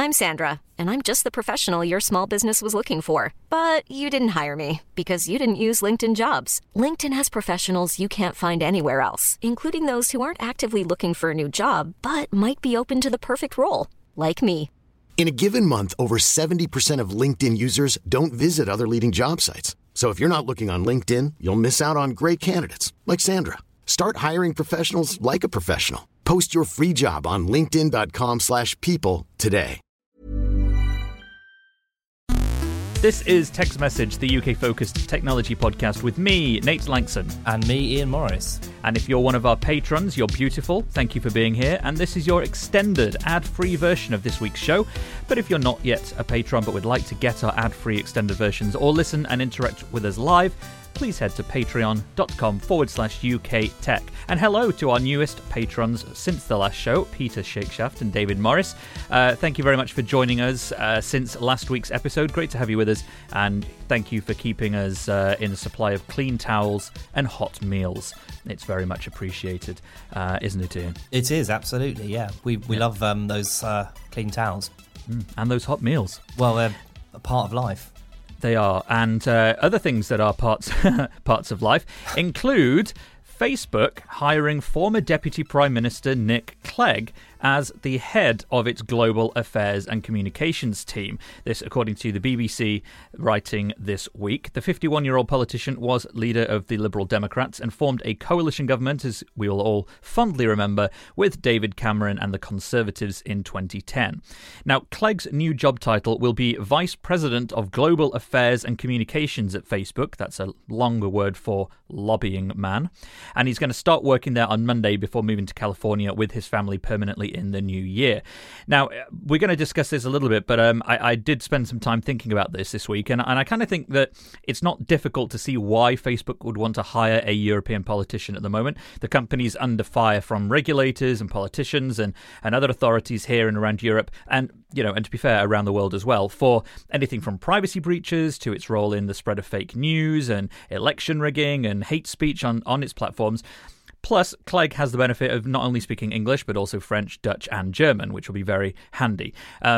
I'm Sandra, and I'm just the professional your small business was looking for. But you didn't hire me because you didn't use LinkedIn Jobs. LinkedIn has professionals you can't find anywhere else, including those who aren't actively looking for a new job, but might be open to the perfect role, like me. In a given month, over 70% of LinkedIn users don't visit other leading job sites. So if you're not looking on LinkedIn, you'll miss out on great candidates like Sandra. Start hiring professionals like a professional. Post your free job on linkedin.com/people today. This is Text Message, the UK-focused technology podcast with me, Nate Langson. And me, Ian Morris. And if you're one of our patrons, you're beautiful. Thank you for being here. And this is your extended ad-free version of this week's show. But if you're not yet a patron but would like to get our ad-free extended versions or listen and interact with us live, please head to patreon.com/UK Tech. And hello to our newest patrons since the last show, Peter Shakeshaft and David Morris. Thank you very much for joining us since last week's episode. Great to have you with us. And thank you for keeping us in the supply of clean towels and hot meals. It's very much appreciated, isn't it, Ian? It is, absolutely, yeah. We love those clean towels. And those hot meals. Well, they're a part of life. They are, and other things that are parts of life include Facebook hiring former Deputy Prime Minister Nick Clegg as the head of its global affairs and communications team. This, according to the BBC, writing this week. The 51-year-old politician was leader of the Liberal Democrats and formed a coalition government, as we will all fondly remember, with David Cameron and the Conservatives in 2010. Now, Clegg's new job title will be Vice President of Global Affairs and Communications at Facebook. That's a longer word for lobbying man. And he's going to start working there on Monday before moving to California with his family permanently in the new year. Now, we're going to discuss this a little bit, but I did spend some time thinking about this week, and I kind of think that it's not difficult to see why Facebook would want to hire a European politician at the moment. The company's under fire from regulators and politicians and other authorities here and around Europe, and to be fair, around the world as well, for anything from privacy breaches to its role in the spread of fake news and election rigging and hate speech on its platforms. Plus, Clegg has the benefit of not only speaking English, but also French, Dutch and German, which will be very handy.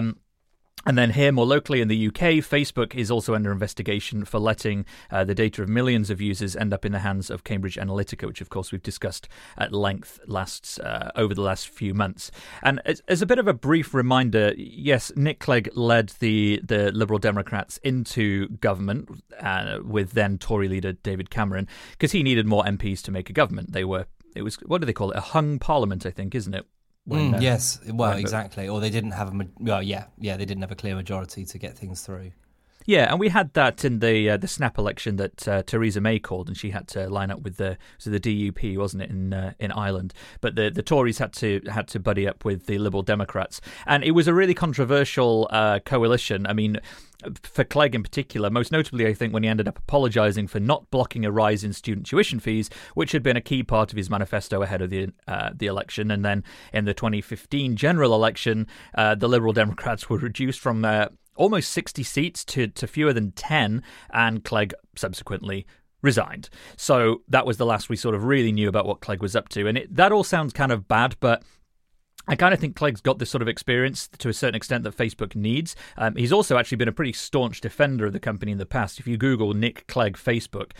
And then here, more locally in the UK, Facebook is also under investigation for letting the data of millions of users end up in the hands of Cambridge Analytica, which, of course, we've discussed at length over the last few months. And as a bit of a brief reminder, yes, Nick Clegg led the Liberal Democrats into government with then Tory leader David Cameron, because he needed more MPs to make a government. It was, what do they call it? A hung parliament, I think, isn't it? Yes, well, exactly. Or they didn't have they didn't have a clear majority to get things through. Yeah, and we had that in the snap election that Theresa May called, and she had to line up with the DUP, wasn't it, in Ireland? But the Tories had to buddy up with the Liberal Democrats, and it was a really controversial coalition. I mean, for Clegg in particular, most notably, I think, when he ended up apologising for not blocking a rise in student tuition fees, which had been a key part of his manifesto ahead of the election. And then in the 2015 general election, the Liberal Democrats were reduced from almost 60 seats to fewer than 10, and Clegg subsequently resigned. So that was the last we sort of really knew about what Clegg was up to. And that all sounds kind of bad, but I kind of think Clegg's got this sort of experience to a certain extent that Facebook needs. He's also actually been a pretty staunch defender of the company in the past. If you Google Nick Clegg Facebook,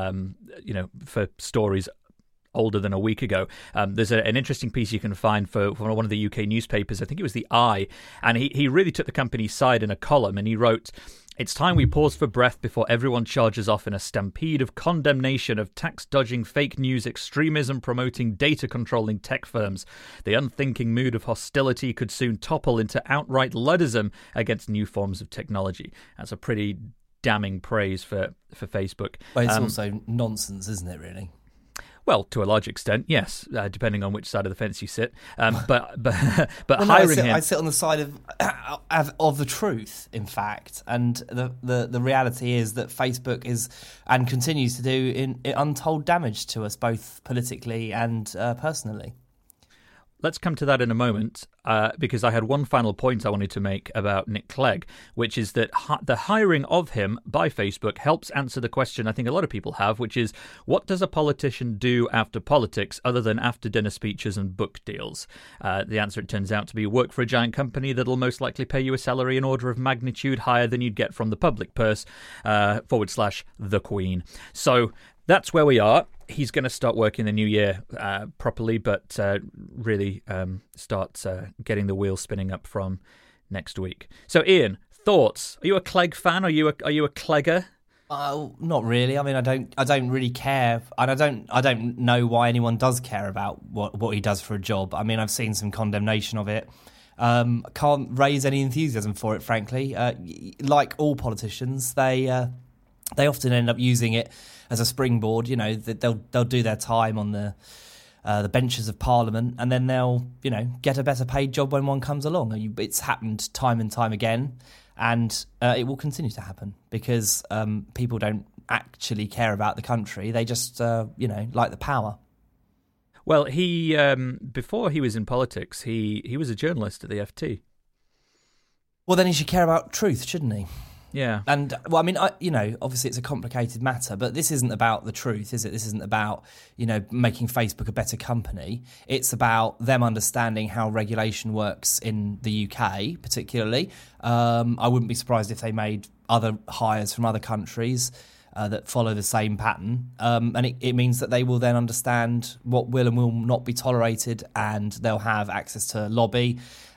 for stories older than a week ago, there's an interesting piece you can find for one of the UK newspapers. I think it was The Eye, and he really took the company's side in a column, and he wrote, "It's time we pause for breath before everyone charges off in a stampede of condemnation of tax-dodging, fake news, extremism-promoting, data-controlling tech firms. The unthinking mood of hostility could soon topple into outright Luddism against new forms of technology." That's a pretty damning praise for Facebook. But it's also nonsense, isn't it, really? Well, to a large extent, yes, depending on which side of the fence you sit. But hiring him, I sit on the side of the truth, in fact, and the reality is that Facebook is and continues to do in untold damage to us both politically and personally. let's come to that in a moment, because I had one final point I wanted to make about Nick Clegg, which is that the hiring of him by Facebook helps answer the question I think a lot of people have, which is, what does a politician do after politics other than after dinner speeches and book deals? The answer, it turns out to be, work for a giant company that'll most likely pay you a salary in order of magnitude higher than you'd get from the public purse, / the Queen. So that's where we are. He's going to start work in the new year properly, but really start getting the wheels spinning up from next week. So, Ian, thoughts? Are you a Clegg fan? Are you a Clegger? Not really. I mean, I don't really care, and I don't know why anyone does care about what he does for a job. I mean, I've seen some condemnation of it. Can't raise any enthusiasm for it, frankly. Like all politicians, they often end up using it as a springboard. You know, they'll do their time on the benches of Parliament, and then they'll, you know, get a better paid job when one comes along. It's happened time and time again, and it will continue to happen because people don't actually care about the country. They just, like the power. Well, he before he was in politics, he was a journalist at the FT. Well, then he should care about truth, shouldn't he? Yeah. And, well, I mean, obviously it's a complicated matter, but this isn't about the truth, is it? This isn't about, making Facebook a better company. It's about them understanding how regulation works in the UK, particularly. I wouldn't be surprised if they made other hires from other countries that follow the same pattern. And it means that they will then understand what will and will not be tolerated, and they'll have access to lobby.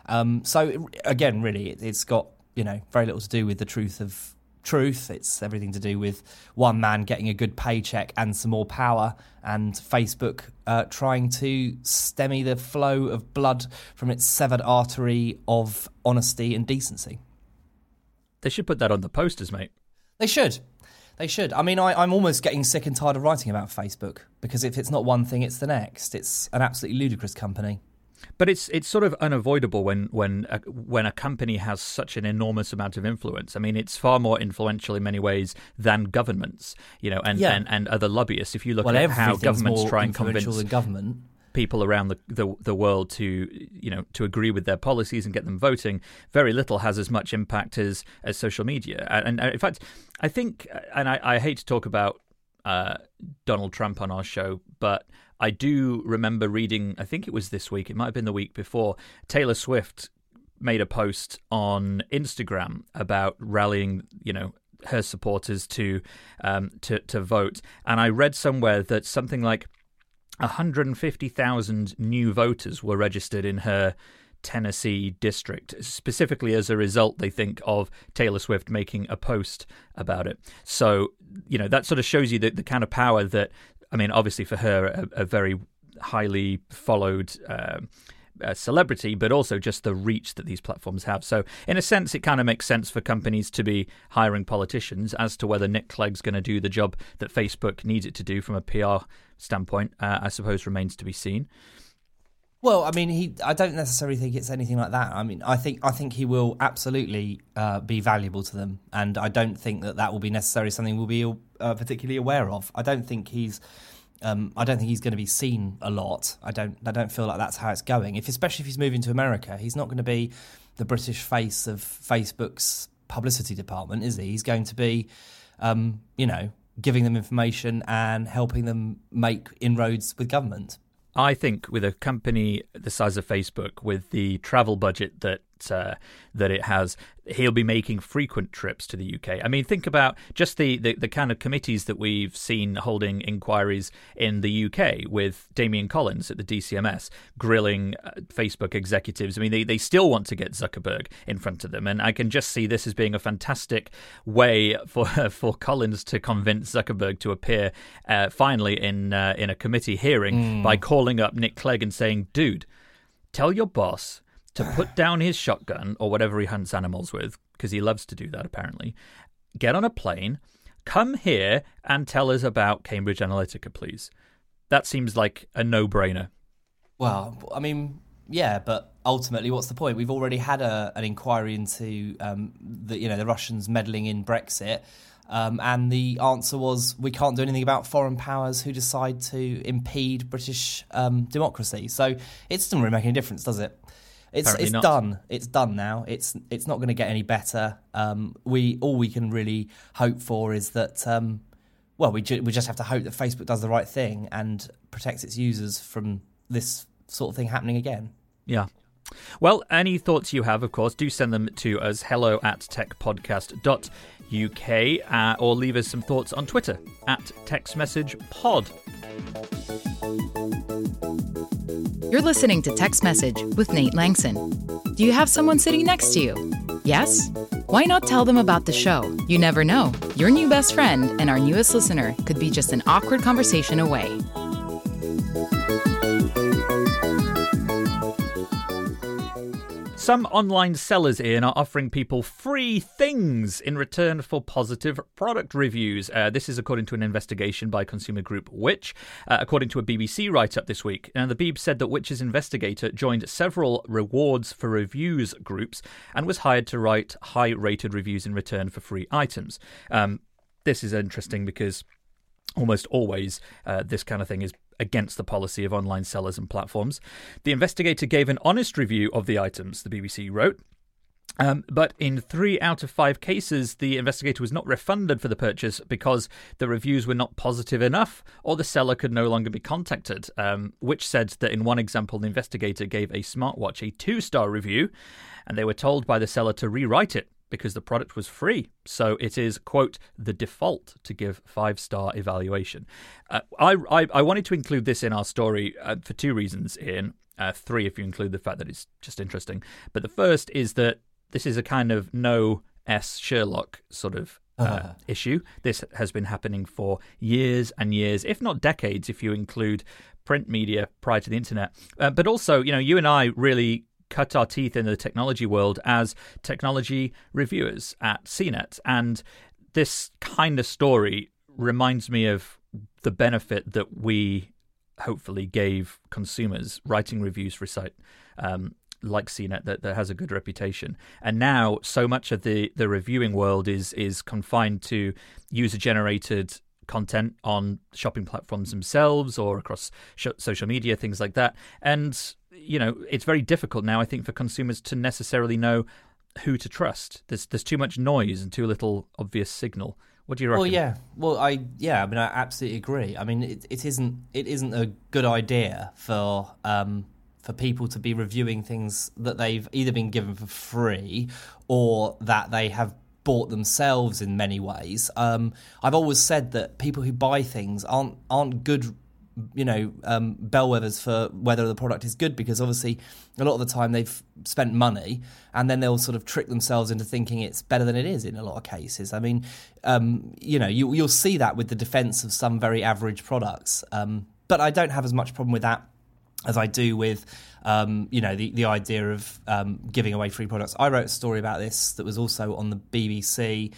So, again, really, it's got very little to do with the truth of truth. It's everything to do with one man getting a good paycheck and some more power, and Facebook trying to stemmy the flow of blood from its severed artery of honesty and decency. They should put that on the posters, mate. They should. I mean, I'm almost getting sick and tired of writing about Facebook, because if it's not one thing, it's the next. It's an absolutely ludicrous company. But it's sort of unavoidable when a company has such an enormous amount of influence. I mean, it's far more influential in many ways than governments, and other lobbyists. If you look at how governments try and convince people around the world to agree with their policies and get them voting, very little has as much impact as social media. And in fact, I think, and I hate to talk about Donald Trump on our show, but I do remember reading, I think it was this week, it might have been the week before, Taylor Swift made a post on Instagram about rallying, her supporters to vote. And I read somewhere that something like 150,000 new voters were registered in her Tennessee district, specifically as a result, they think, of Taylor Swift making a post about it. So, that sort of shows you the kind of power that, I mean, obviously for her, a very highly followed celebrity, but also just the reach that these platforms have. So in a sense, it kind of makes sense for companies to be hiring politicians. As to whether Nick Clegg's going to do the job that Facebook needs it to do from a PR standpoint, I suppose remains to be seen. Well, I mean, I don't necessarily think it's anything like that. I mean, I think he will absolutely be valuable to them, and I don't think that will be necessarily something we'll be particularly aware of. I don't think he's going to be seen a lot. I don't feel like that's how it's going. Especially if he's moving to America, he's not going to be the British face of Facebook's publicity department, is he? He's going to be, giving them information and helping them make inroads with government. I think with a company the size of Facebook, with the travel budget that it has, he'll be making frequent trips to the UK. I mean, think about just the kind of committees that we've seen holding inquiries in the UK, with Damian Collins at the DCMS grilling Facebook executives. I mean, they still want to get Zuckerberg in front of them, and I can just see this as being a fantastic way for Collins to convince Zuckerberg to appear finally in a committee hearing by calling up Nick Clegg and saying, "Dude, tell your boss to put down his shotgun or whatever he hunts animals with," because he loves to do that apparently. "Get on a plane, come here and tell us about Cambridge Analytica, please." That seems like a no-brainer. Well, I mean, yeah, but ultimately, what's the point? We've already had an inquiry into the Russians meddling in Brexit. And the answer was, we can't do anything about foreign powers who decide to impede British democracy. So it doesn't really make any difference, does it? It's done. It's done now. It's not going to get any better. All we can really hope for is that we just have to hope that Facebook does the right thing and protects its users from this sort of thing happening again. Yeah. Well, any thoughts you have, of course, do send them to us, hello@techpodcast.uk, or leave us some thoughts on Twitter @TextMessagePod. You're listening to Text Message with Nate Langson. Do you have someone sitting next to you? Yes? Why not tell them about the show? You never know. Your new best friend and our newest listener could be just an awkward conversation away. Some online sellers, Ian, are offering people free things in return for positive product reviews. This is according to an investigation by consumer group Which, according to a BBC write-up this week. And the Beeb said that Which's investigator joined several rewards for reviews groups and was hired to write high-rated reviews in return for free items. This is interesting because almost always this kind of thing is against the policy of online sellers and platforms. The investigator gave an honest review of the items, the BBC wrote. But in 3 out of 5 cases, the investigator was not refunded for the purchase because the reviews were not positive enough or the seller could no longer be contacted. Which said that in one example, the investigator gave a smartwatch a 2-star review and they were told by the seller to rewrite it because the product was free. So it is, quote, the default to give 5-star evaluation. I wanted to include this in our story for 2 reasons, Ian. 3 if you include the fact that it's just interesting. But the first is that this is a kind of no S Sherlock sort of issue. This has been happening for years and years, if not decades, if you include print media prior to the internet. But also, you and I really cut our teeth in the technology world as technology reviewers at CNET. And this kind of story reminds me of the benefit that we hopefully gave consumers writing reviews for a site like CNET that has a good reputation. And now so much of the reviewing world is confined to user-generated content on shopping platforms themselves or across social media, things like that. And it's very difficult now, I think, for consumers to necessarily know who to trust. There's too much noise and too little obvious signal. What do you reckon? I absolutely agree. I mean, it isn't a good idea for people to be reviewing things that they've either been given for free or that they have bought themselves in many ways. I've always said that people who buy things aren't good bellwethers for whether the product is good, because obviously a lot of the time they've spent money and then they'll sort of trick themselves into thinking it's better than it is in a lot of cases. I mean, you'll see that with the defence of some very average products. But I don't have as much problem with that as I do with, the idea of giving away free products. I wrote a story about this that was also on the BBC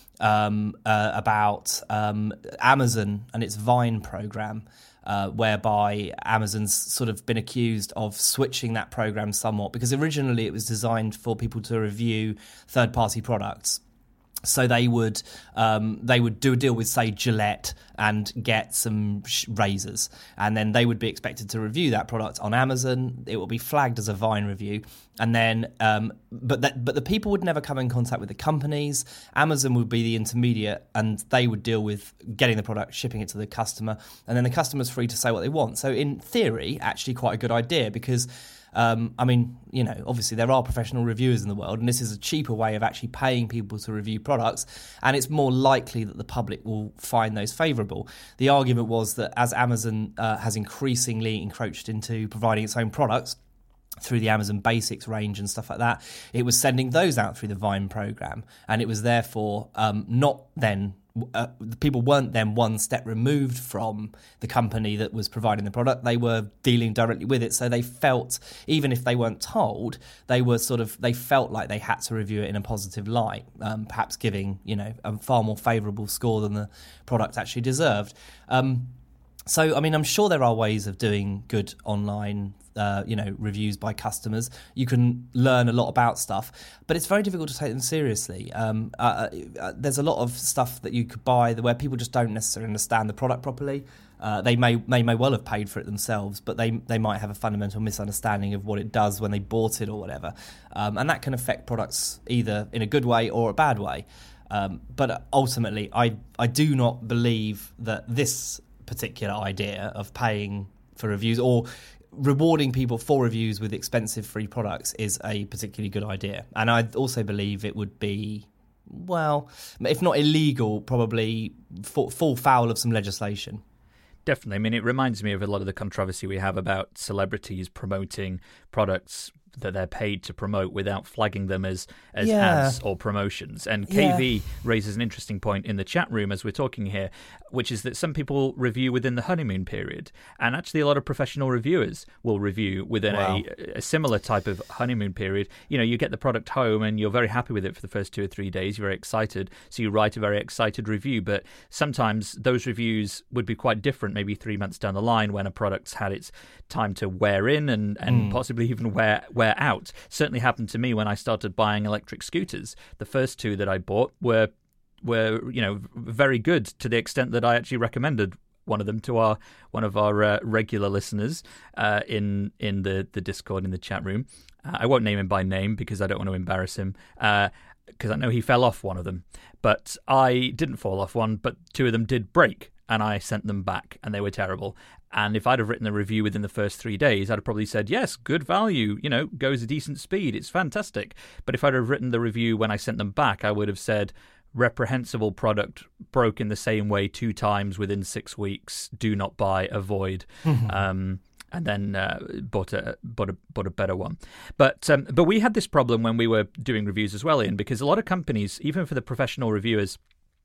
about Amazon and its Vine program, whereby Amazon's sort of been accused of switching that program somewhat, because originally it was designed for people to review third-party products. So they would do a deal with, say, Gillette and get some razors, and then they would be expected to review that product on Amazon. It will be flagged as a Vine review, and then but the people would never come in contact with the companies. Amazon would be the intermediate, and they would deal with getting the product, shipping it to the customer, and then the customer's free to say what they want. So in theory, actually quite a good idea, because obviously there are professional reviewers in the world, and this is a cheaper way of actually paying people to review products, and it's more likely that the public will find those favourable. The argument was that as Amazon has increasingly encroached into providing its own products through the Amazon Basics range and stuff like that, it was sending those out through the Vine program, and it was therefore not then... the people weren't then one step removed from the company that was providing the product. They were dealing directly with it, so they felt, even if they weren't told, they felt like they had to review it in a positive light, perhaps giving a far more favourable score than the product actually deserved. So, I mean, I'm sure there are ways of doing good online, reviews by customers. You can learn a lot about stuff, but it's very difficult to take them seriously. There's a lot of stuff that you could buy where people just don't necessarily understand the product properly. They may well have paid for it themselves, but they might have a fundamental misunderstanding of what it does when they bought it or whatever. And that can affect products either in a good way or a bad way. But ultimately, I do not believe that this particular idea of paying for reviews or rewarding people for reviews with expensive free products is a particularly good idea. And I also believe it would be, well, if not illegal, probably fall foul of some legislation. Definitely. I mean, it reminds me of a lot of the controversy we have about celebrities promoting products that they're paid to promote without flagging them as ads or promotions. And KV raises an interesting point in the chat room as we're talking here, which is that some people review within the honeymoon period. And actually a lot of professional reviewers will review within a similar type of honeymoon period. You know, you get the product home and you're very happy with it for the first 2 or 3 days. You're very excited. So you write a very excited review. But sometimes those reviews would be quite different, maybe 3 months down the line when a product's had its time to wear in and possibly even wear out. Certainly happened to me when I started buying electric scooters. The first 2 that I bought were very good, to the extent that I actually recommended one of them to one of our regular listeners in the Discord, in the chat room. I won't name him by name because I don't want to embarrass him, because I know he fell off one of them. But I didn't fall off one, but 2 of them did break, and I sent them back, and they were terrible. And if I'd have written the review within the first 3 days, I'd have probably said, yes, good value, goes a decent speed, it's fantastic. But if I'd have written the review when I sent them back, I would have said, reprehensible product, broke in the same way 2 times within 6 weeks, do not buy, avoid. And then bought a better one. But we had this problem when we were doing reviews as well, Ian, because a lot of companies, even for the professional reviewers,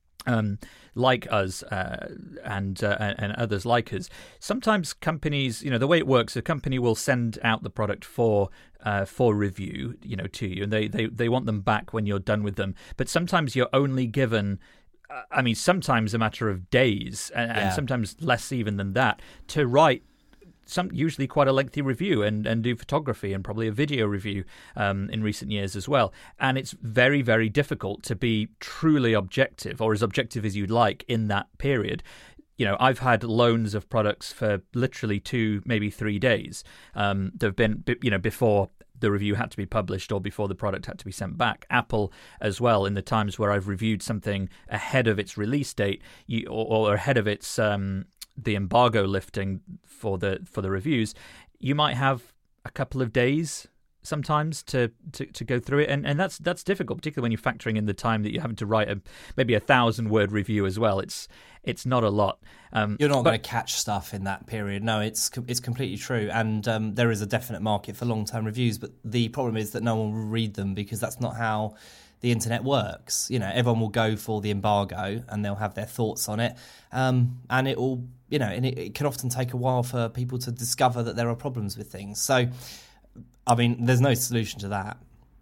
like us and others like us, sometimes companies, the way it works, a company will send out the product for review, to you, and they want them back when you're done with them. But sometimes you're only given, sometimes a matter of days, and sometimes less even than that, to write usually quite a lengthy review and do photography and probably a video review in recent years as well. And it's very, very difficult to be truly objective, or as objective as you'd like, in that period. I've had loans of products for literally 2, maybe 3 days. There have been, before the review had to be published or before the product had to be sent back. Apple as well, in the times where I've reviewed something ahead of its release date or ahead of its the embargo lifting for the reviews, you might have a couple of days sometimes to go through it, and that's difficult, particularly when you're factoring in the time that you're having to write maybe 1,000-word review as well. It's not a lot. You're not going to catch stuff in that period. No, it's completely true, and there is a definite market for long-term reviews, but the problem is that no one will read them, because that's not how the internet works. Everyone will go for the embargo and they'll have their thoughts on it, and it will, and it can often take a while for people to discover that there are problems with things. So, there's no solution to that.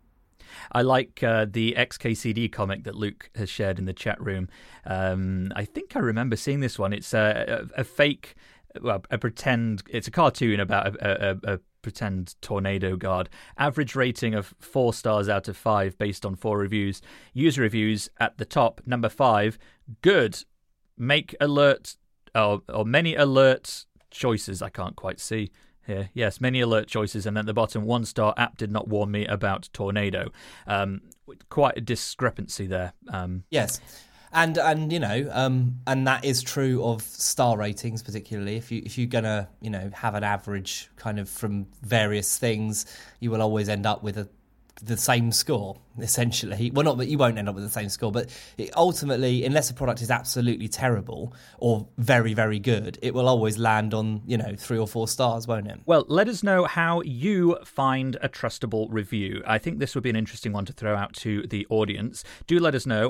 I like the XKCD comic that Luke has shared in the chat room. I think I remember seeing this one. It's a fake, a pretend. It's a cartoon about a pretend tornado guard. Average rating of 4 stars out of 5 based on 4 reviews. User reviews at the top. Number 5, good. Make alert or many alert choices. I can't quite see here. Yes, many alert choices, and at the bottom, 1 star. App did not warn me about tornado. Quite a discrepancy there. Yes. And that is true of star ratings, particularly. If you're gonna have an average kind of from various things, you will always end up with the same score, essentially. Well, not that you won't end up with the same score, but ultimately, unless a product is absolutely terrible or very, very good, it will always land on 3 or 4 stars, won't it? Well, let us know how you find a trustable review. I think this would be an interesting one to throw out to the audience. Do let us know.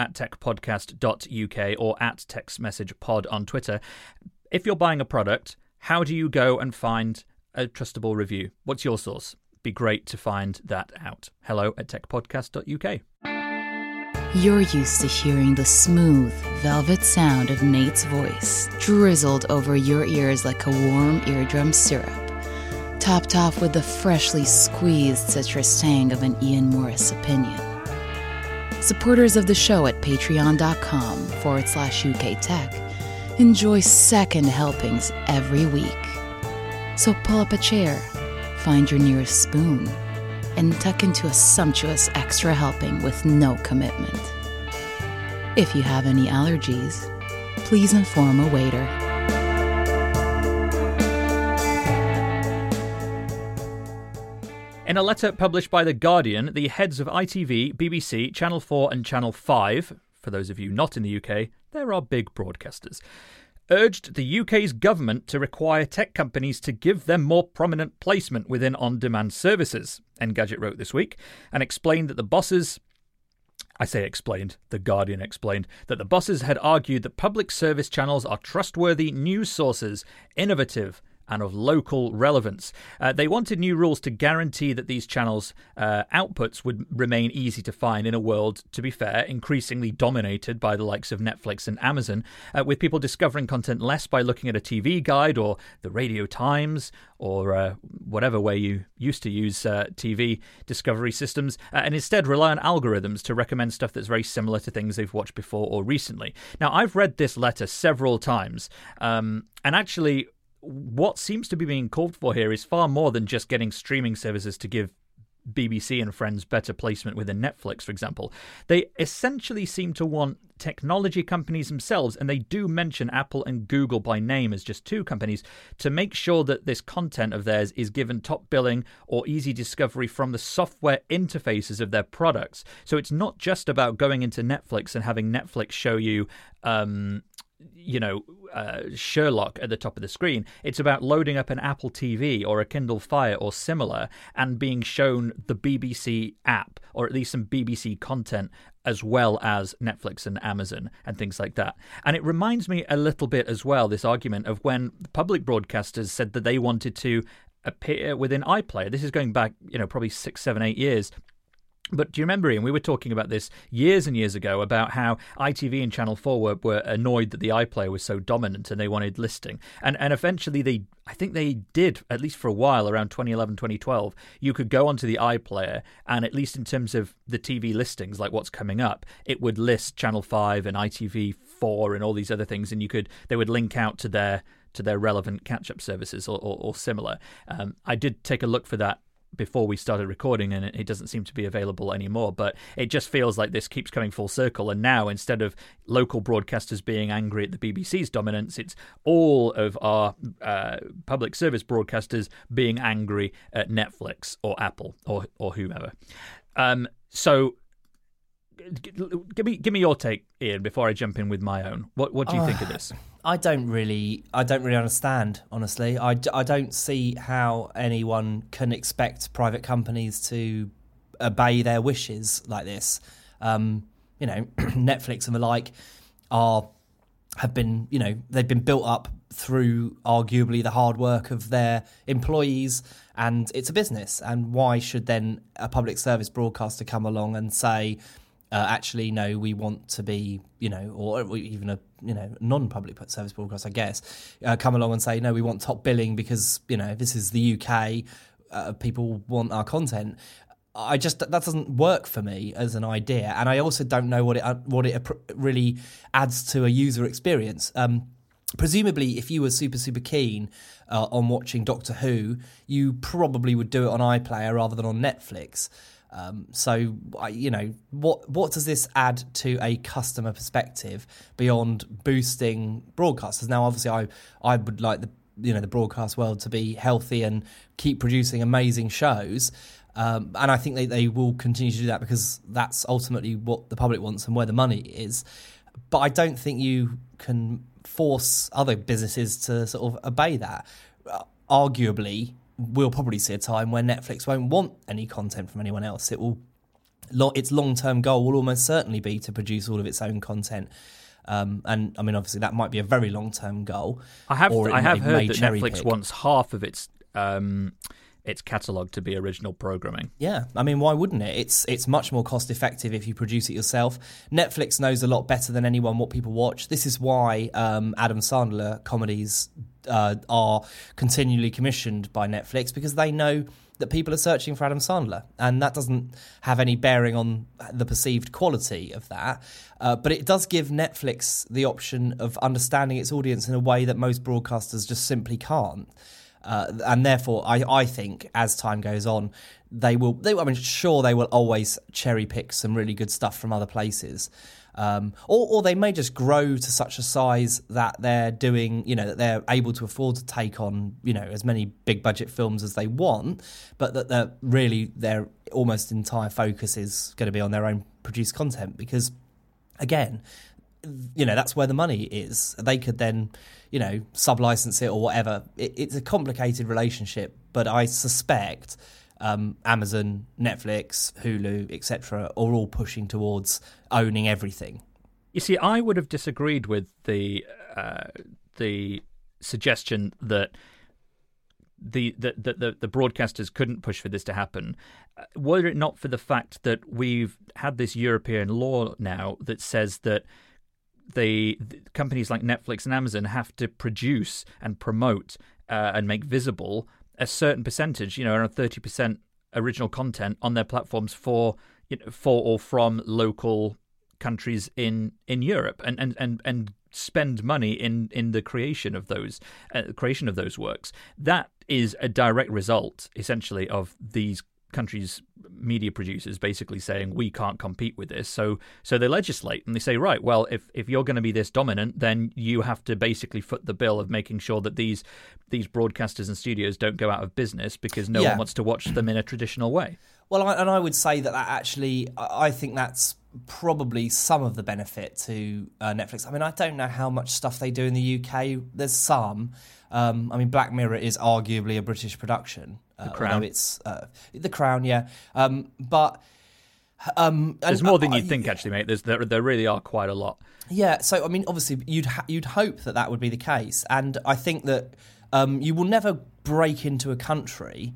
hello@techpodcast.uk or @textmessagepod on Twitter. If you're buying a product, how do you go and find a trustable review? What's your source? Be great to find that out. hello@techpodcast.uk. You're used to hearing the smooth, velvet sound of Nate's voice drizzled over your ears like a warm eardrum syrup, topped off with the freshly squeezed citrus tang of an Ian Morris opinion. Supporters of the show at patreon.com/UK Tech enjoy second helpings every week. So pull up a chair, find your nearest spoon, and tuck into a sumptuous extra helping with no commitment. If you have any allergies, please inform a waiter. In a letter published by The Guardian, the heads of ITV, BBC, Channel 4 and Channel 5, for those of you not in the UK, there are big broadcasters, urged the UK's government to require tech companies to give them more prominent placement within on-demand services, Engadget wrote this week, and explained that the bosses... The Guardian explained that the bosses had argued that public service channels are trustworthy news sources, innovative, and of local relevance. They wanted new rules to guarantee that these channels' outputs would remain easy to find in a world, to be fair, increasingly dominated by the likes of Netflix and Amazon, with people discovering content less by looking at a TV guide or the Radio Times or whatever way you used to use TV discovery systems, and instead rely on algorithms to recommend stuff that's very similar to things they've watched before or recently. Now, I've read this letter several times, and actually what seems to be being called for here is far more than just getting streaming services to give BBC and friends better placement within Netflix, for example. They essentially seem to want technology companies themselves, and they do mention Apple and Google by name as just two companies, to make sure that this content of theirs is given top billing or easy discovery from the software interfaces of their products. So it's not just about going into Netflix and having Netflix show you Sherlock at the top of the screen. It's about loading up an Apple TV or a Kindle Fire or similar and being shown the BBC app, or at least some BBC content, as well as Netflix and Amazon and things like that. And it reminds me a little bit as well, this argument of when public broadcasters said that they wanted to appear within iPlayer. This is going back, probably 6, 7, 8 years. But do you remember, Ian, we were talking about this years and years ago about how ITV and Channel 4 were annoyed that the iPlayer was so dominant and they wanted listing. And eventually I think they did, at least for a while, around 2011, 2012, you could go onto the iPlayer and at least in terms of the TV listings, like what's coming up, it would list Channel 5 and ITV4 and all these other things, and they would link out to their relevant catch-up services or similar. I did take a look for that before we started recording, and it doesn't seem to be available anymore, but it just feels like this keeps coming full circle, and now instead of local broadcasters being angry at the BBC's dominance, it's all of our public service broadcasters being angry at Netflix or Apple or whomever. So give me your take, Ian, before I jump in with my own. What do you think of this? I don't really understand, honestly. I don't see how anyone can expect private companies to obey their wishes like this. Netflix and the like have been, they've been built up through arguably the hard work of their employees, and it's a business. And why should then a public service broadcaster come along and say, actually, no, we want to be, or even a, non-public service broadcast, I guess, come along and say, no, we want top billing because, this is the UK, people want our content. That doesn't work for me as an idea. And I also don't know what it really adds to a user experience. Presumably, if you were super, super keen on watching Doctor Who, you probably would do it on iPlayer rather than on Netflix. What does this add to a customer perspective beyond boosting broadcasters? Now, obviously, I would like the broadcast world to be healthy and keep producing amazing shows, and I think they will continue to do that because that's ultimately what the public wants and where the money is. But I don't think you can force other businesses to sort of obey that. Arguably, we'll probably see a time where Netflix won't want any content from anyone else. Its long-term goal will almost certainly be to produce all of its own content. And I mean, obviously, that might be a very long-term goal. I have heard that Netflix wants half of its its catalogue to be original programming. Yeah, I mean, why wouldn't it? It's much more cost effective if you produce it yourself. Netflix knows a lot better than anyone what people watch. This is why Adam Sandler comedies are continually commissioned by Netflix, because they know that people are searching for Adam Sandler, and that doesn't have any bearing on the perceived quality of that. But it does give Netflix the option of understanding its audience in a way that most broadcasters just simply can't. And therefore, I think as time goes on, they will always cherry pick some really good stuff from other places. Or they may just grow to such a size that they're doing, that they're able to afford to take on, as many big budget films as they want, but that their almost entire focus is going to be on their own produced content, because, again, that's where the money is. They could then, sub-license it or whatever. It's a complicated relationship, but I suspect Amazon, Netflix, Hulu, etc. are all pushing towards owning everything. You see, I would have disagreed with the suggestion that the broadcasters couldn't push for this to happen, were it not for the fact that we've had this European law now that says that the companies like Netflix and Amazon have to produce and promote and make visible a certain percentage, around 30% original content on their platforms for or from local countries in Europe, and spend money in the creation of those works. That is a direct result, essentially, of these countries' media producers basically saying we can't compete with this, so they legislate and they say, right, well, if you're going to be this dominant, then you have to basically foot the bill of making sure that these broadcasters and studios don't go out of business because no one wants to watch them in a traditional way. Well, I would say that actually, I think that's probably some of the benefit to Netflix. I mean, I don't know how much stuff they do in the UK. There's some. Black Mirror is arguably a British production. The Crown. It's The Crown, yeah. But there's more than you'd think, actually, mate. There really are quite a lot. Yeah. So I mean, obviously, you'd hope that would be the case, and I think that you will never break into a country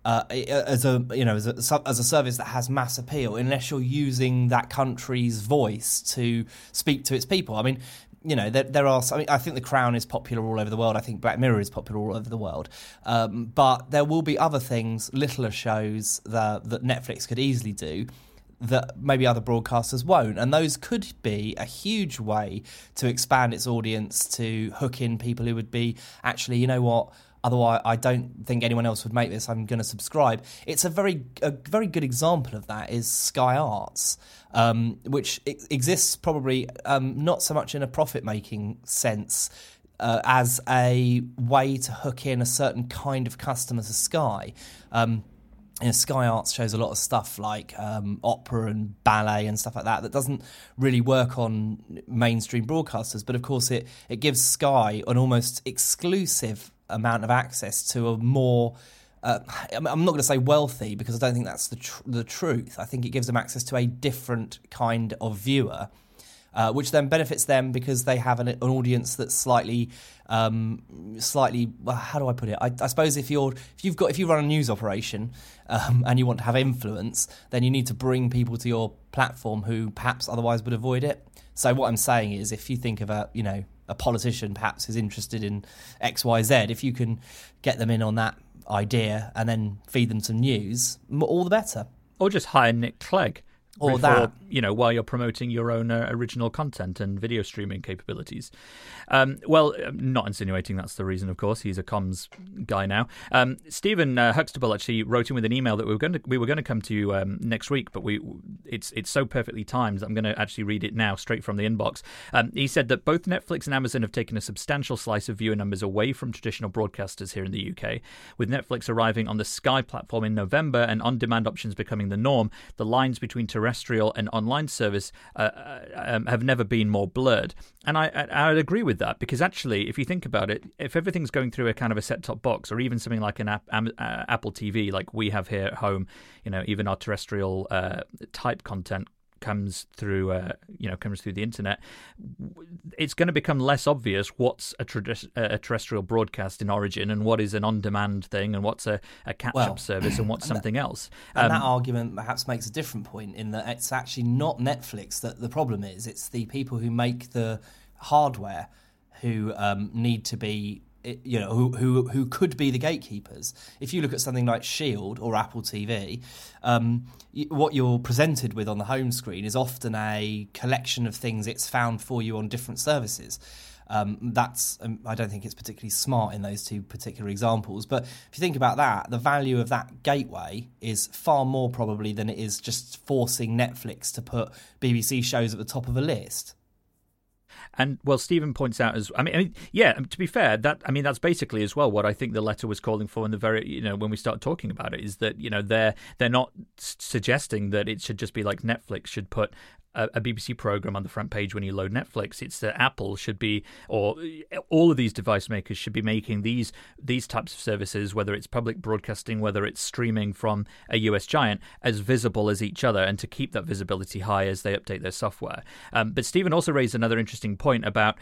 as a service that has mass appeal unless you're using that country's voice to speak to its people. I mean, there are. I think The Crown is popular all over the world. I think Black Mirror is popular all over the world. But there will be other things, littler shows that Netflix could easily do that maybe other broadcasters won't. And those could be a huge way to expand its audience, to hook in people who would be, actually, you know what, otherwise I don't think anyone else would make this, I'm going to subscribe. It's a very good example of that is Sky Arts, which exists probably not so much in a profit-making sense as a way to hook in a certain kind of customer to Sky. Sky Arts shows a lot of stuff like opera and ballet and stuff like that doesn't really work on mainstream broadcasters, but of course it gives Sky an almost exclusive amount of access to a more I'm not going to say wealthy, because I don't think that's the truth. I think it gives them access to a different kind of viewer, which then benefits them because they have an audience that's slightly. Well, how do I put it? I suppose if you run a news operation and you want to have influence, then you need to bring people to your platform who perhaps otherwise would avoid it. So what I'm saying is, if you think of a politician perhaps is interested in XYZ, if you can get them in on that idea and then feed them some news, all the better. Or just hire Nick Clegg. Or that. While you're promoting your own original content and video streaming capabilities. Well, I'm not insinuating that's the reason, of course. He's a comms guy now. Stephen Huxtable actually wrote in with an email that we were going to come to you next week, but it's so perfectly timed that I'm going to actually read it now straight from the inbox. He said that both Netflix and Amazon have taken a substantial slice of viewer numbers away from traditional broadcasters here in the UK. With Netflix arriving on the Sky platform in November and on-demand options becoming the norm, the lines between terrestrial and online service have never been more blurred. And I'd agree with that, because actually, if you think about it, if everything's going through a kind of a set-top box, or even something like an Apple TV like we have here at home, even our terrestrial type content comes through the internet, it's going to become less obvious what's a terrestrial broadcast in origin and what is an on-demand thing and what's a catch-up service and what's something else. And that argument perhaps makes a different point in that it's actually not Netflix that the problem is. It's the people who make the hardware who need to be, who could be the gatekeepers. If you look at something like Shield or Apple TV, what you're presented with on the home screen is often a collection of things it's found for you on different services. I don't think it's particularly smart in those two particular examples. But if you think about that, the value of that gateway is far more probably than it is just forcing Netflix to put BBC shows at the top of a list. And well, Stephen points out to be fair, that's basically as well what I think the letter was calling for in the very, when we start talking about it, is that, they're not suggesting that it should just be like Netflix should put a BBC program on the front page when you load Netflix. It's that Apple should be, or all of these device makers should be making these types of services, whether it's public broadcasting, whether it's streaming from a US giant, as visible as each other, and to keep that visibility high as they update their software. But Stephen also raised another interesting point about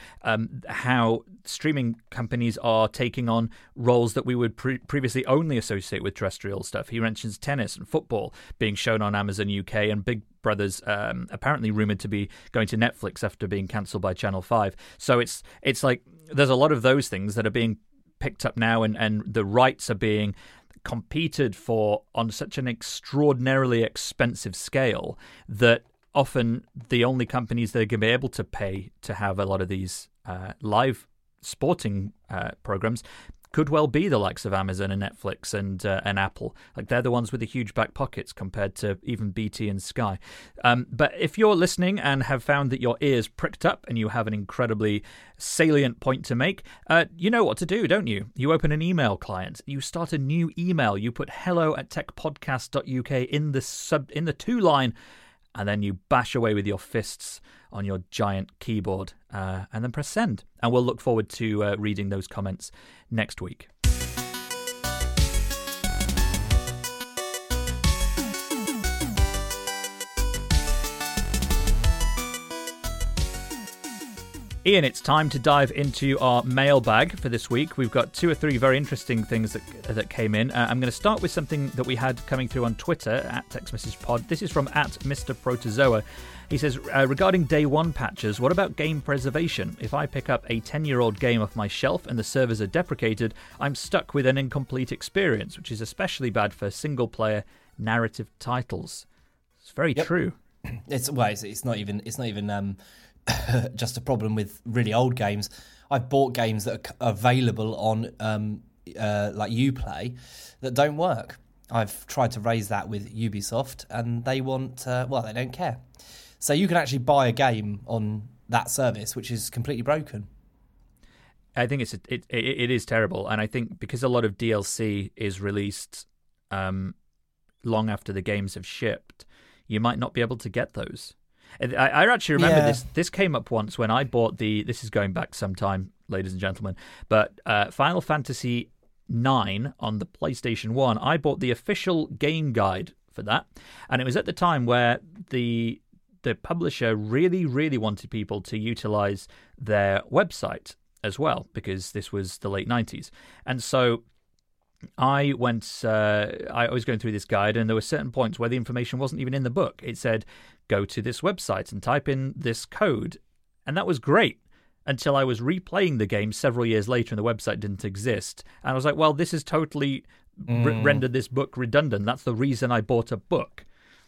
how streaming companies are taking on roles that we would previously only associate with terrestrial stuff. He mentions tennis and football being shown on Amazon UK, and Big Brother's apparently rumoured to be going to Netflix after being cancelled by Channel 5. So it's like there's a lot of those things that are being picked up now, and the rights are being competed for on such an extraordinarily expensive scale that often the only companies that are going to be able to pay to have a lot of these live sporting programs could well be the likes of Amazon and Netflix and Apple. Like, they're the ones with the huge back pockets compared to even BT and Sky. But if you're listening and have found that your ears pricked up and you have an incredibly salient point to make, you know what to do, don't you? You open an email client, you start a new email, you put hello@techpodcast.uk in the to line, and then you bash away with your fists on your giant keyboard, and then press send. And we'll look forward to reading those comments next week. Ian, it's time to dive into our mailbag for this week. We've got 2 or 3 very interesting things that came in. I'm going to start with something that we had coming through on Twitter at TextMessagePod. This is from @MrProtozoa. He says, regarding day one patches, what about game preservation? If I pick up a 10-year-old game off my shelf and the servers are deprecated, I'm stuck with an incomplete experience, which is especially bad for single-player narrative titles. It's very true. It's not even just a problem with really old games. I've bought games that are available on like Uplay that don't work. I've tried to raise that with Ubisoft, and they want they don't care. So you can actually buy a game on that service which is completely broken. I think it is terrible, and I think because a lot of DLC is released long after the games have shipped, you might not be able to get those. I actually remember this. This came up once when I bought this is going back some time, ladies and gentlemen, but Final Fantasy IX on the PlayStation 1, I bought the official game guide for that, and it was at the time where the publisher really, really wanted people to utilize their website as well, because this was the late 90s. And so I was going through this guide, and there were certain points where the information wasn't even in the book. It said, go to this website and type in this code. And that was great until I was replaying the game several years later and the website didn't exist. And I was like, well, this has totally rendered this book redundant. That's the reason I bought a book.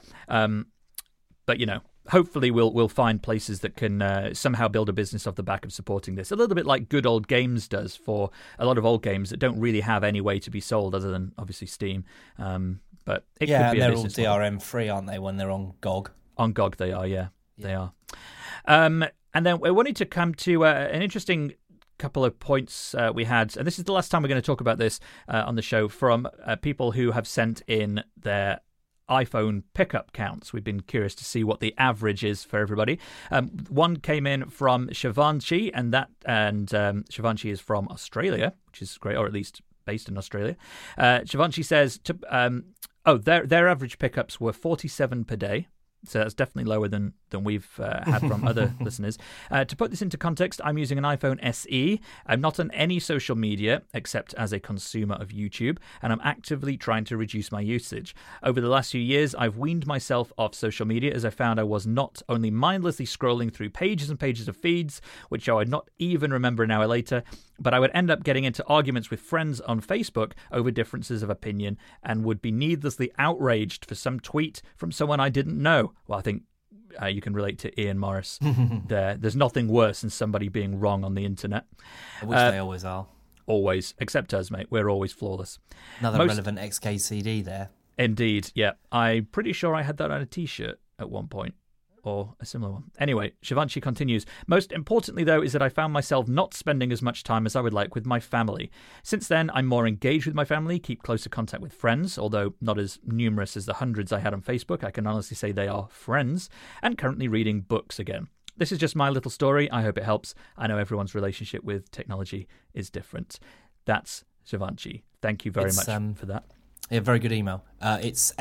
But, hopefully we'll find places that can somehow build a business off the back of supporting this. A little bit like Good Old Games does for a lot of old games that don't really have any way to be sold other than, obviously, Steam. But it could be a business they're all DRM free, aren't they, when they're on GOG? On GOG they are, yeah. They are. And then we wanted to come to an interesting couple of points we had, and this is the last time we're going to talk about this on the show, from people who have sent in their iPhone pickup counts. We've been curious to see what the average is for everybody. One came in from Shivanshi, and Shivanshi is from Australia, which is great, or at least based in Australia. Shivanshi says their average pickups were 47 per day, So that's definitely lower than we've had from other listeners. To put this into context, I'm using an iPhone SE. I'm not on any social media except as a consumer of YouTube, and I'm actively trying to reduce my usage. Over the last few years, I've weaned myself off social media as I found I was not only mindlessly scrolling through pages and pages of feeds, which I would not even remember an hour later, but I would end up getting into arguments with friends on Facebook over differences of opinion and would be needlessly outraged for some tweet from someone I didn't know. Well, I think you can relate to Ian Morris there. There's nothing worse than somebody being wrong on the internet. I wish they always are. Always. Except us, mate. We're always flawless. Another relevant XKCD there. Indeed, yeah. I'm pretty sure I had that on a T-shirt at one point. Or a similar one. Anyway, Shivanshi continues. Most importantly, though, is that I found myself not spending as much time as I would like with my family. Since then, I'm more engaged with my family, keep closer contact with friends, although not as numerous as the hundreds I had on Facebook. I can honestly say they are friends, and currently reading books again. This is just my little story. I hope it helps. I know everyone's relationship with technology is different. That's Shivanshi. Thank you very much for that. Yeah, very good email. It's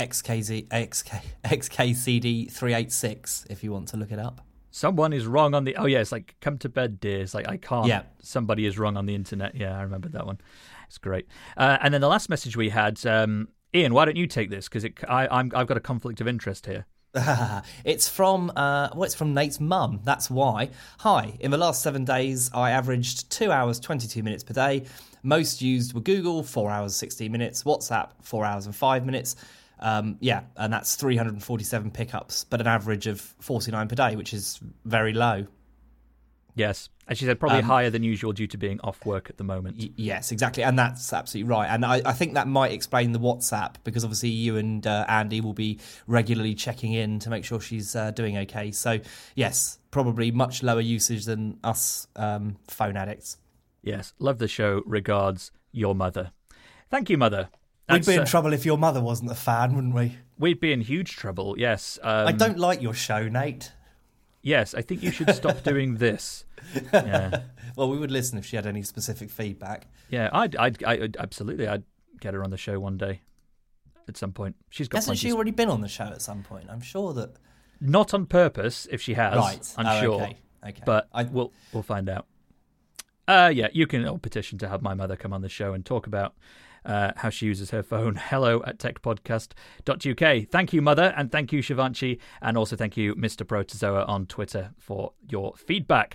XKCD386 if you want to look it up. Someone is wrong on the... Oh, yeah, it's like, come to bed, dear. It's like, I can't. Yeah. Somebody is wrong on the internet. Yeah, I remember that one. It's great. And then the last message we had, Ian, why don't you take this? Because I've got a conflict of interest here. It's from it's from Nate's mum. That's why. Hi. In the last 7 days, I averaged 2 hours 22 minutes per day. Most used were Google, 4 hours 16 minutes. WhatsApp, 4 hours and 5 minutes. And that's 347 pickups, but an average of 49 per day, which is very low. Yes. As she said, probably higher than usual due to being off work at the moment. Yes, exactly. And that's absolutely right. And I think that might explain the WhatsApp, because obviously you and Andy will be regularly checking in to make sure she's doing okay. So, yes, probably much lower usage than us phone addicts. Yes. Love the show. Regards, your mother. Thank you, Mother. We'd be in trouble if your mother wasn't a fan, wouldn't we? We'd be in huge trouble, yes. I don't like your show, Nate. Yes, I think you should stop doing this. Yeah. Well, we would listen if she had any specific feedback. Yeah, I'd absolutely. I'd get her on the show one day at some point. She's got. Hasn't she already been on the show at some point? I'm sure that. Not on purpose. If she has, right? I'm sure. Okay. But we'll find out. You can all petition to have my mother come on the show and talk about how she uses her phone. hello@techpodcast.uk. Thank you, Mother, and thank you, Shivanshi, and also thank you, Mr. Protozoa, on Twitter for your feedback.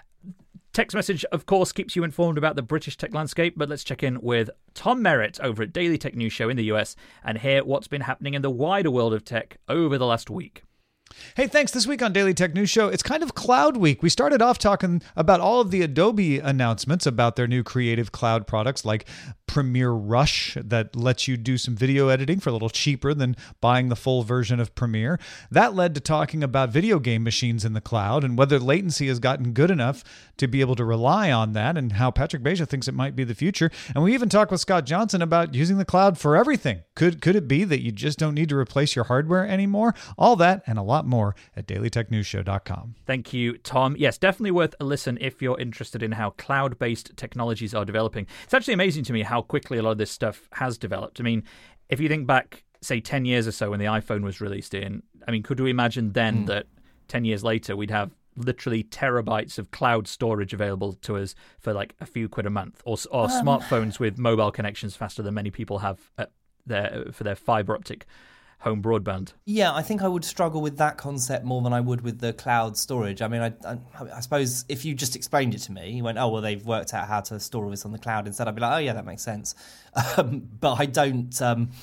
Text message, of course, keeps you informed about the British tech landscape, but let's check in with Tom Merritt over at Daily Tech News Show in the US and hear what's been happening in the wider world of tech over the last week. Hey, thanks. This week on Daily Tech News Show, it's kind of Cloud Week. We started off talking about all of the Adobe announcements about their new creative cloud products like Premiere Rush that lets you do some video editing for a little cheaper than buying the full version of Premiere. That led to talking about video game machines in the cloud and whether latency has gotten good enough to be able to rely on that and how Patrick Beja thinks it might be the future. And we even talked with Scott Johnson about using the cloud for everything. Could it be that you just don't need to replace your hardware anymore? All that and a lot more at dailytechnewsshow.com. Thank you, Tom. Yes, definitely worth a listen if you're interested in how cloud-based technologies are developing. It's actually amazing to me how quickly a lot of this stuff has developed. I mean, if you think back, say, 10 years or so when the iPhone was released could we imagine then that 10 years later we'd have literally terabytes of cloud storage available to us for like a few quid a month, or smartphones with mobile connections faster than many people have for their fiber optic home broadband? Yeah, I think I would struggle with that concept more than I would with the cloud storage. I mean, I suppose if you just explained it to me, you went, oh, well, they've worked out how to store all this on the cloud instead, I'd be like, oh, yeah, that makes sense. But I don't...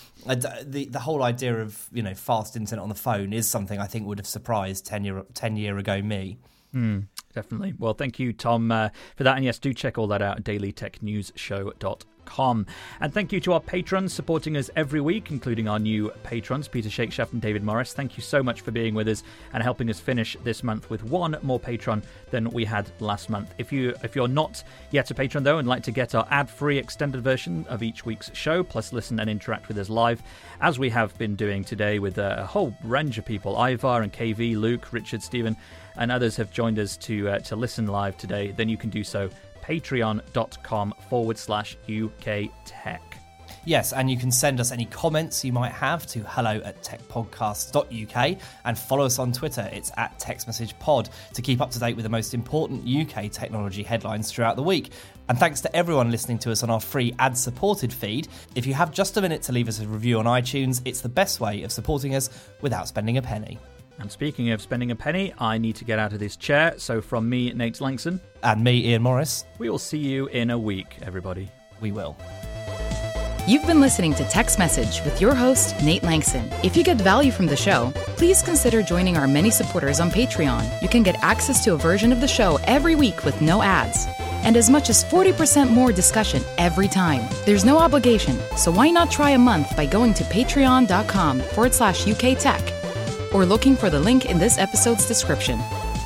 the whole idea of, fast internet on the phone is something I think would have surprised 10 year ago me. Definitely. Well, thank you, Tom, for that. And yes, do check all that out at dailytechnewsshow.com. And thank you to our patrons supporting us every week, including our new patrons, Peter Shakeshaft and David Morris. Thank you so much for being with us and helping us finish this month with one more patron than we had last month. If you're not yet a patron, though, and like to get our ad-free extended version of each week's show, plus listen and interact with us live, as we have been doing today with a whole range of people, Ivar and KV, Luke, Richard, Stephen, and others have joined us to listen live today, then you can do so patreon.com/UK Tech. Yes, and you can send us any comments you might have to hello@techpodcasts.uk and follow us on Twitter. It's @TextMessagePod to keep up to date with the most important UK technology headlines throughout the week. And thanks to everyone listening to us on our free ad-supported feed. If you have just a minute to leave us a review on iTunes, it's the best way of supporting us without spending a penny. And speaking of spending a penny, I need to get out of this chair. So from me, Nate Langson. And me, Ian Morris. We will see you in a week, everybody. We will. You've been listening to Text Message with your host, Nate Langson. If you get value from the show, please consider joining our many supporters on Patreon. You can get access to a version of the show every week with no ads, and as much as 40% more discussion every time. There's no obligation, so why not try a month by going to patreon.com/UK Tech or looking for the link in this episode's description.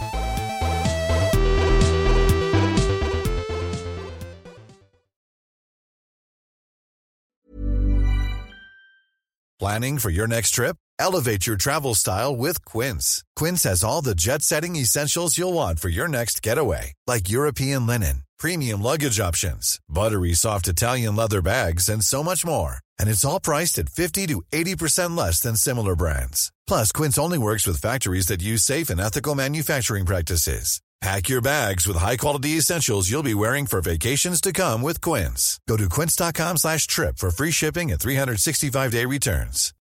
Planning for your next trip? Elevate your travel style with Quince. Quince has all the jet-setting essentials you'll want for your next getaway, like European linen, premium luggage options, buttery soft Italian leather bags, and so much more. And it's all priced at 50 to 80% less than similar brands. Plus, Quince only works with factories that use safe and ethical manufacturing practices. Pack your bags with high-quality essentials you'll be wearing for vacations to come with Quince. Go to quince.com/trip for free shipping and 365-day returns.